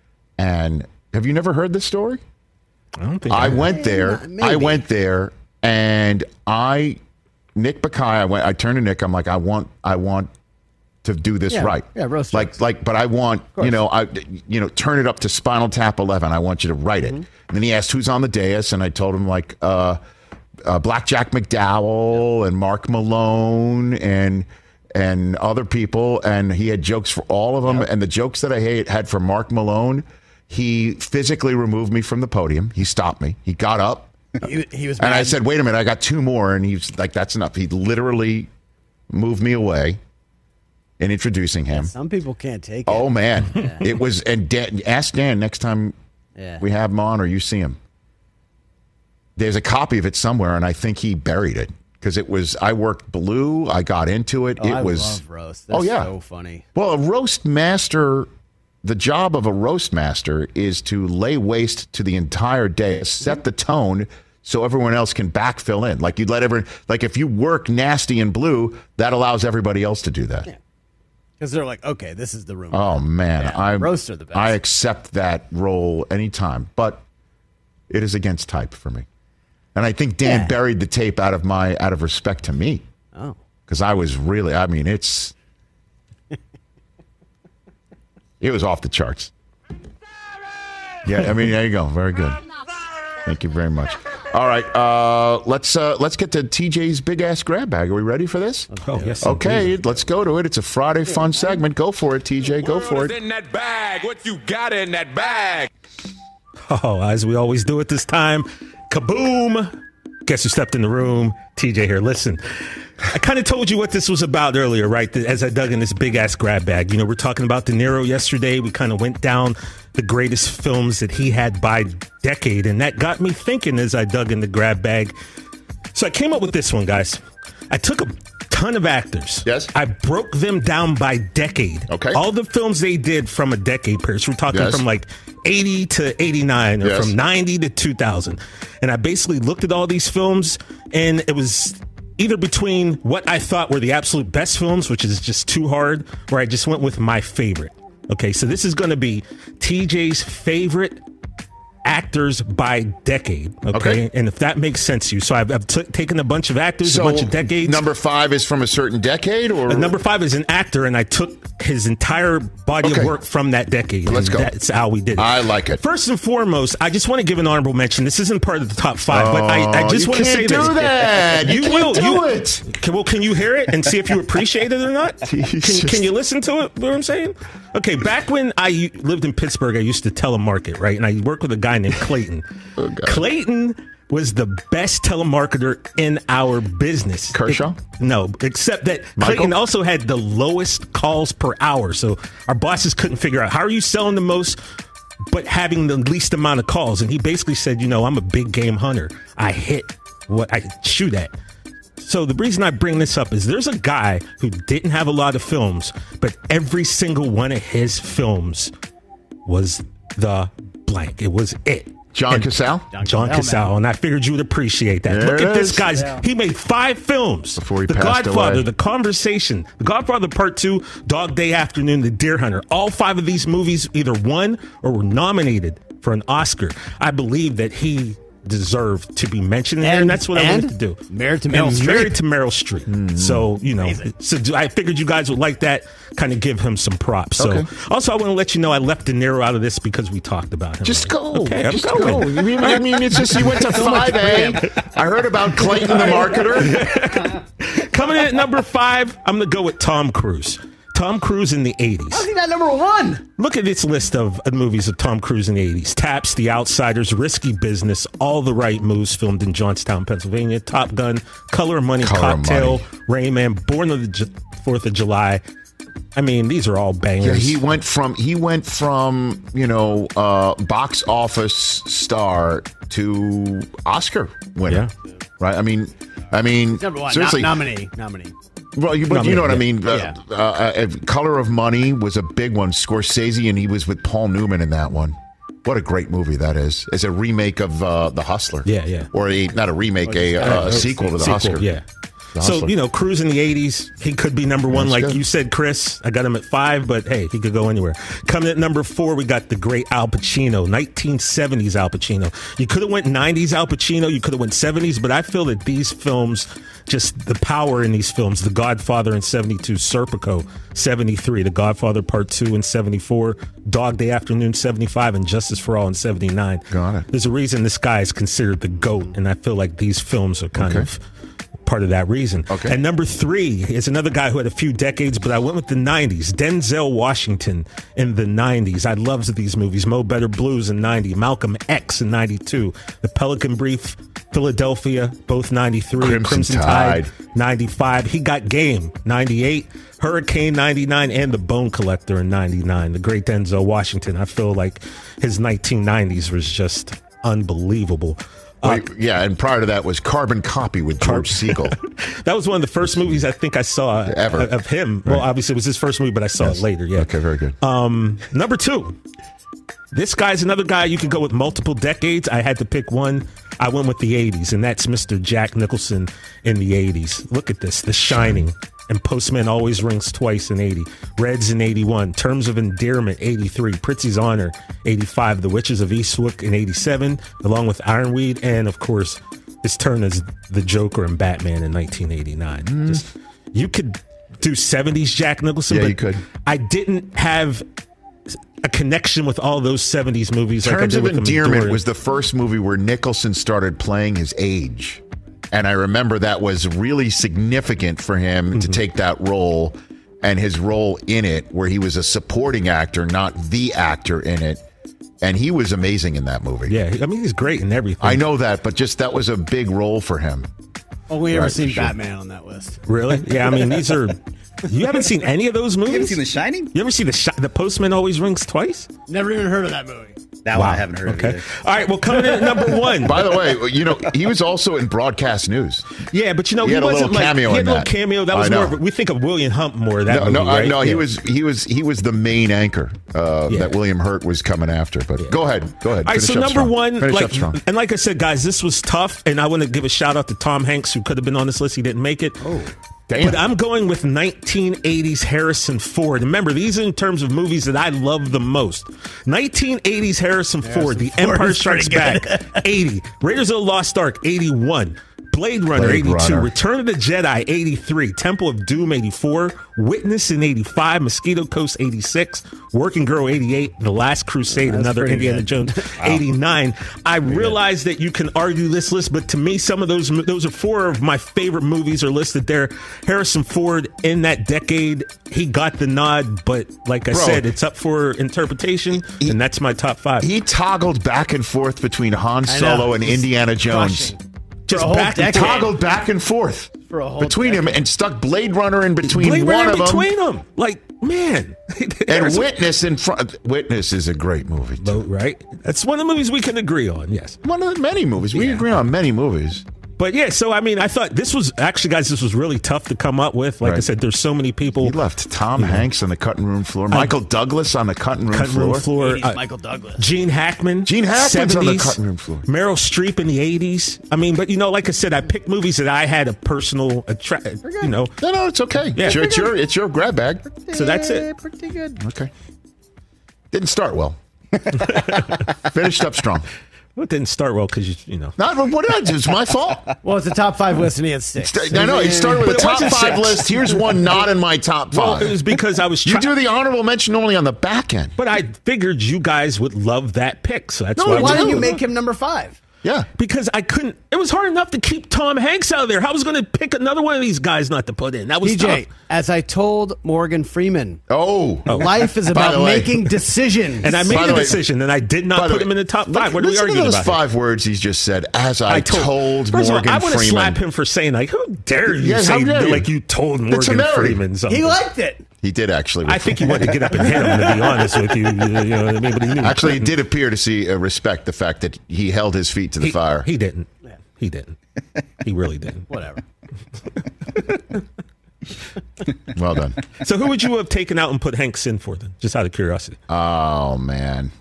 And have you never heard this story? I don't think I, I went there. Maybe. I went there, and I, Nick Bakay, I went. I turned to Nick. I'm like, I want, I want to do this yeah, right. Yeah, roast like, jokes. like, but I want, you know, I, you know, turn it up to Spinal Tap eleven. I want you to write it. Mm-hmm. And then he asked who's on the dais, and I told him like uh, uh, Blackjack McDowell and Mark Malone and and other people, and he had jokes for all of them. Yep. And the jokes that I had for Mark Malone, he physically removed me from the podium. He stopped me. He got up, he, he was, and mad. I said, "Wait a minute, I got two more." And he was like, "That's enough." He literally moved me away. In introducing him, yeah, some people can't take it. Oh man, yeah. It was. And Dan, ask Dan next time yeah. we have him on or you see him. There's a copy of it somewhere, and I think he buried it because it was. I worked Blue. I got into it. Oh, it I was. love roast. That's oh yeah, so funny. Well, a roast master. The job of a roast master is to lay waste to the entire day, set the tone. So everyone else can backfill in. Like you'd let everyone. Like if you work nasty and Blue, that allows everybody else to do that. Yeah. Because they're like, okay, this is the room. Oh, man. Yeah, I roasts are the best. I accept that role anytime. But it is against type for me. And I think Dan yeah. buried the tape out of my out of respect to me. Oh. Because I was really, I mean, it's... it was off the charts. Yeah, I mean, there you go. Very good. Thank you very much. All right, uh, let's uh, let's get to T J's big ass grab bag. Are we ready for this? Oh yes. Okay, indeed. let's go to it. It's a Friday fun segment. Go for it, T J. Go for What's it. in that bag? What you got in that bag? Oh, as we always do at this time, kaboom! Guess who stepped in the room? T J here. Listen, I kind of told you what this was about earlier, right? As I dug in this big ass grab bag. You know, we're talking about De Niro yesterday. We kind of went down the greatest films that he had by decade, and that got me thinking as I dug in the grab bag. So I came up with this one, guys. I took a ton of actors. Yes. I broke them down by decade. Okay. All the films they did from a decade period. So we're talking Yes. from like eighty to eighty-nine or Yes. from ninety to two thousand. And I basically looked at all these films, and it was either between what I thought were the absolute best films, which is just too hard, or I just went with my favorite. Okay, so this is going to be T J's favorite actors by decade. Okay? Okay. And if that makes sense to you. So I've, I've t- taken a bunch of actors, So a bunch of decades. number five is from a certain decade, or Uh, number five is an actor, and I took his entire body Okay. of work from that decade. Let's and go. That's how we did it. I like it. First and foremost, I just want to give an honorable mention. This isn't part of the top five, but I, I Oh, just you want to can't say do this. that. You can't will. do you, it. Can, well, can you hear it and see if you appreciate it or not? Can, can you listen to it? What I'm saying? Okay, back when I u- lived in Pittsburgh, I used to telemarket, right? And I worked with a guy named Clayton. Oh, Clayton was the best telemarketer in our business. Kershaw? It- no, except that Michael? Clayton also had the lowest calls per hour. So our bosses couldn't figure out, how are you selling the most but having the least amount of calls? And he basically said, you know, I'm a big game hunter. I hit what I shoot at. So the reason I bring this up is there's a guy who didn't have a lot of films, but every single one of his films was the blank. It was it. John And- Cassell? John Cassell, and I figured you would appreciate that. There Look it at this is. guy's. Yeah. He made five films. Before he The passed Godfather, away. The Conversation, The Godfather Part Two, Dog Day Afternoon, The Deer Hunter. All five of these movies either won or were nominated for an Oscar. I believe that he deserved to be mentioned in there, and that's what I and wanted to do. married to And Meryl Streep. Married to Meryl Streep. So, you know, so do- I figured you guys would like that, kind of give him some props. So, Okay. also, I want to let you know I left De Niro out of this because we talked about him. Just go. Okay, I'm Just going. go. I mean, I mean, it's just you went to five A. I heard about Clayton the marketer. Coming in at number five, I'm going to go with Tom Cruise. Tom Cruise in the eighties. How's he not number one? Look at this list of uh, movies of Tom Cruise in the eighties. Taps, The Outsiders, Risky Business, All the Right Moves, filmed in Johnstown, Pennsylvania. Top Gun, Color of Money, Color of Cocktail, Money. Rain Man, Born of the Ju- fourth of July. I mean, these are all Yeah, bangers. he went from he went from you know uh, box office star to Oscar winner, right? I mean, I mean, Number one. seriously, No- nominee. Nominee. Well, you, but you know what I mean. Uh, Yeah. uh, uh, Color of Money was a big one. Scorsese, and he was with Paul Newman in that one. What a great movie that is! It's a remake of uh, The Hustler. Yeah, yeah. Or a, not a remake, a, uh, a sequel to The Sequel, Hustler. Yeah. The So, Hustler. you know, Cruise in the eighties, he could be number one, That's like good. you said, Chris. I got him at five, but hey, he could go anywhere. Coming at number four, we got the great Al Pacino, nineteen seventies Al Pacino. You could have went nineties Al Pacino, you could have went seventies, but I feel that these films, just the power in these films, The Godfather in seventy-two, Serpico, seventy-three, The Godfather Part two in seventy-four, Dog Day Afternoon, seventy-five, and Justice for All in seventy-nine. Got it. There's a reason this guy is considered the GOAT, and I feel like these films are kind Okay. of part of that reason. Okay. And number three is another guy who had a few decades, but I went with the nineties. Denzel Washington in the nineties. I loved these movies. Mo Better Blues in ninety, Malcolm X in ninety-two, The Pelican Brief, Philadelphia, both ninety-three, Crimson Crimson, Tide. Tide, ninety-five. He Got Game, ninety-eight, Hurricane, ninety-nine, and The Bone Collector in ninety-nine. The great Denzel Washington. I feel like his nineteen nineties was just unbelievable. Uh, Wait, yeah, and prior to that was Carbon Copy with George Siegel. That was one of the first movies I think I saw Ever. of him. Well, Right. obviously it was his first movie, but I saw Yes. it later. Yeah. Okay, very good. Um, number two. This guy's another guy you could go with multiple decades. I had to pick one. I went with the eighties, and that's Mister Jack Nicholson in the eighties. Look at this. The Shining and Postman Always Rings Twice in eighty. Reds in eighty-one. Terms of Endearment, eighty-three. Pritzi's Honor, eighty-five. The Witches of Eastwick in eighty-seven, along with Ironweed. And, of course, his turn as the Joker in Batman in nineteen eighty-nine. Mm. Just, you could do seventies Jack Nicholson, Yeah, but you could. I didn't have a connection with all those seventies movies. Terms like I did of with Endearment Enduring. was the first movie where Nicholson started playing his age. And I remember that was really significant for him mm-hmm. to take that role and his role in it, where he was a supporting actor, not the actor in it. And he was amazing in that movie. Yeah, I mean, he's great in everything. I know that, but just that was a big role for him. Only ever Right, seen sure. Batman on that list. Really? Yeah, I mean, these are... You haven't seen any of those movies? You haven't seen The Shining? You ever see The Shi- The Postman Always Rings Twice? Never even heard of that movie. That Wow. one I haven't heard Okay. of either. All right, well, coming in at number one. By the way, you know, he was also in broadcast news. Yeah, but you know, He he, had a wasn't little like... cameo he had in a little that. cameo. That I was know. more... Of, we think of William Hump more, that No, movie, no, I, right? no, he Yeah. was he was he was the main anchor uh, Yeah. that William Hurt was coming after. But go ahead, go ahead. All right, Finish so up number strong. one, Finish like, up strong. and like I said, guys, this was tough, and I want to give a shout out to Tom Hanks, who could have been on this list. He didn't make it. Oh, damn. But I'm going with nineteen eighties Harrison Ford. Remember, these are in terms of movies that I love the most. nineteen eighties Harrison, Ford, The Ford Empire is Strikes pretty Back, eighty. Raiders of the Lost Ark, eighty-one. Blade Runner, Blade eighty-two. Runner. Return of the Jedi, eighty-three. Temple of Doom, eighty-four. Witness in eighty-five. Mosquito Coast, eighty-six. Working Girl, eighty-eight. The Last Crusade, That's another pretty Indiana good. Jones, eighty-nine. I realize that you can argue this list, but to me, some of those those are four of my favorite movies are listed there. Harrison Ford in that decade, he got the nod, but like I Bro. said, it's up for interpretation, He- and that's my top five. He toggled back and forth between Han I know. Solo and He's Indiana Jones. crushing. Just For a whole back and decade. Toggled back and forth For a whole between him and stuck Blade Runner in between Blade one Runner of them. between them, like man, And Harrison- Witness in front. Witness is a great movie. Too. Vote, right? That's one of the movies we can agree on. Yes. One of the many movies. We Yeah. agree on many movies. But yeah, so I mean, I thought this was actually, guys, this was really tough to come up with. Like I Right. said, there's so many people. He left Tom Hanks on the cutting room floor. Michael Douglas on the cutting room Cutting floor. room floor. eighties uh, Michael Douglas. Gene Hackman. Gene Hackman's on the seventies, cutting room floor. Meryl Streep in the eighties. I mean, but you know, like I said, I picked movies that I had a personal attract. You know, No, no, it's okay. Yeah. It's, your, it's your it's your grab bag. so that's it. Pretty good. Okay. Didn't start well. Finished up strong. Well, it didn't start well because you, you know. Not what did I do? It's my fault. Well, it's a top five list and he had six. I know it started with But a it top wasn't five six. list. Here's one not in my top Well, five. it was because I was you trying. do the honorable mention only on the back end. But I figured you guys would love that pick, so that's No, why. I Why was- didn't you make him number five? Yeah. Because I couldn't. It was hard enough to keep Tom Hanks out of there. How was going to pick another one of these guys not to put in? That was P J, tough. as I told Morgan Freeman, Oh. life is By about the way- making decisions. And I made By a the way- decision, and I did By not the put way, him in the top li- five. What are we listen arguing to those about? five words he's just said. As I, I told, First of all, Morgan I want to Freeman. slap him for saying like, "How dare you Yeah, say how dare you? like you told It's Morgan American. Freeman something?" He liked it. He did actually. I think he wanted to get up and hit him. To be honest with you, you know what I mean. But he knew Actually, he couldn't. did appear to see uh, respect the fact that he held his feet to the He, fire. he didn't. He didn't. He really didn't. Whatever. Well done. So, who would you have taken out and put Hanks in for then? Just out of curiosity. Oh man.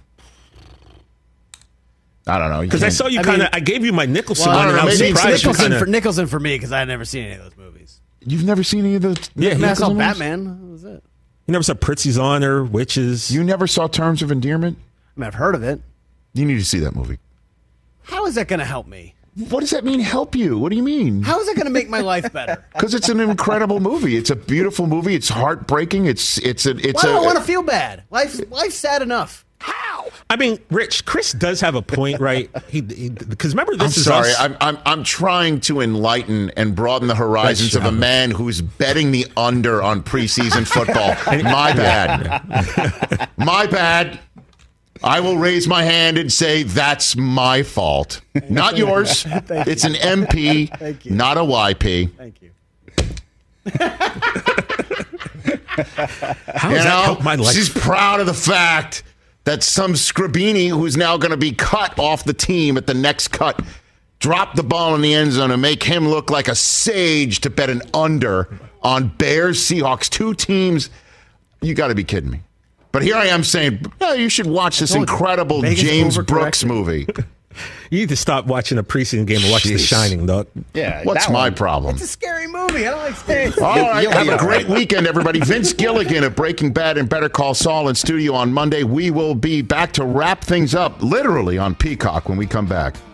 I don't know. You Because I can't- saw you I kind of. mean- I gave you my Nicholson Well, one, I don't and I know, was maybe it's surprised you Nicholson kind for of. Nicholson for me because I had never seen any of those movies. You've never seen any of those? Yeah, I mean, I saw Nicholson ones? Batman. That was it. You never saw Pritzi's Honor, Witches. You never saw Terms of Endearment? I mean, I've heard of it. You need to see that movie. How is that going to help me? What does that mean? Help you? What do you mean? How is it going to make my life better? Because it's an incredible movie. It's a beautiful movie. It's heartbreaking. It's it's a it's Why do a. I want to feel bad? Life's, life's sad enough. I mean, Rich, Chris does have a point, right? He because remember this I'm is sorry. us. I'm, I'm I'm trying to enlighten and broaden the horizons of a man who's betting the under on preseason football. My bad. My bad. I will raise my hand and say that's my fault, not yours. It's an M P, not a Y P. Thank you. How You does that know, help my life? she's proud of the fact that some Scribini, who's now going to be cut off the team at the next cut, dropped the ball in the end zone and make him look like a sage to bet an under on Bears, Seahawks, two teams. You got to be kidding me. But here I am saying, no, you should watch this told you, incredible Vegas James overcorrected. Brooks movie. You need to stop watching a preseason game and watch The Jeez. Shining, dog. Yeah, What's that my one. problem? It's a scary movie. I don't like scary All You'll- right, you'll have be a all great right. weekend, everybody. Vince Gilligan of Breaking Bad and Better Call Saul in studio on Monday. We will be back to wrap things up, literally, on Peacock when we come back.